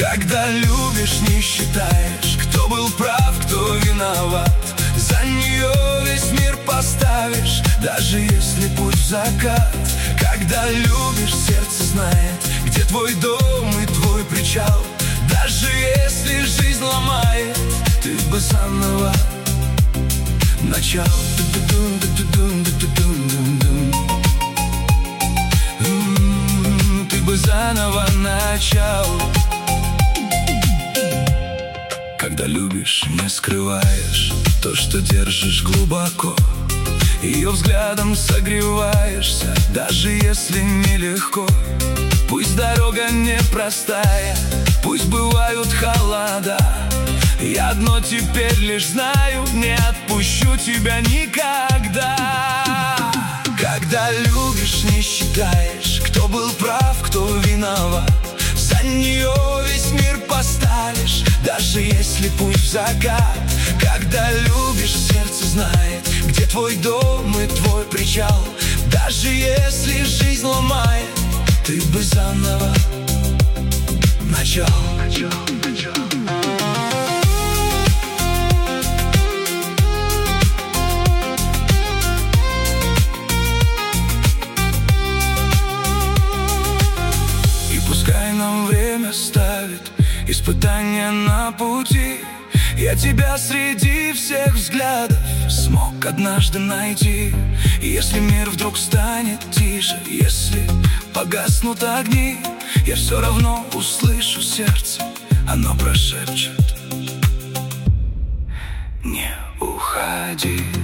Когда любишь, не считаешь, кто был прав, кто виноват. За нее весь мир поставишь, даже если путь в закат. Когда любишь, сердце знает, где твой дом и твой причал. Даже если жизнь ломает, ты бы заново начал. Ты бы заново начал. Когда любишь, не скрываешь то, что держишь глубоко. Ее взглядом согреваешься, даже если нелегко. Пусть дорога непростая, пусть бывают холода, я одно теперь лишь знаю: не отпущу тебя никогда. Когда любишь, не считаешь, кто был прав, кто виноват. За нее весь мир поставишь, даже если путь в закат. Когда любишь, сердце знает, где твой дом и твой причал. Даже если жизнь ломает, ты бы заново начал. И пускай нам время ставит испытания на пути, я тебя среди всех взглядов смог однажды найти. И если мир вдруг станет тише, если погаснут огни, я все равно услышу сердце, оно прошепчет: не уходи.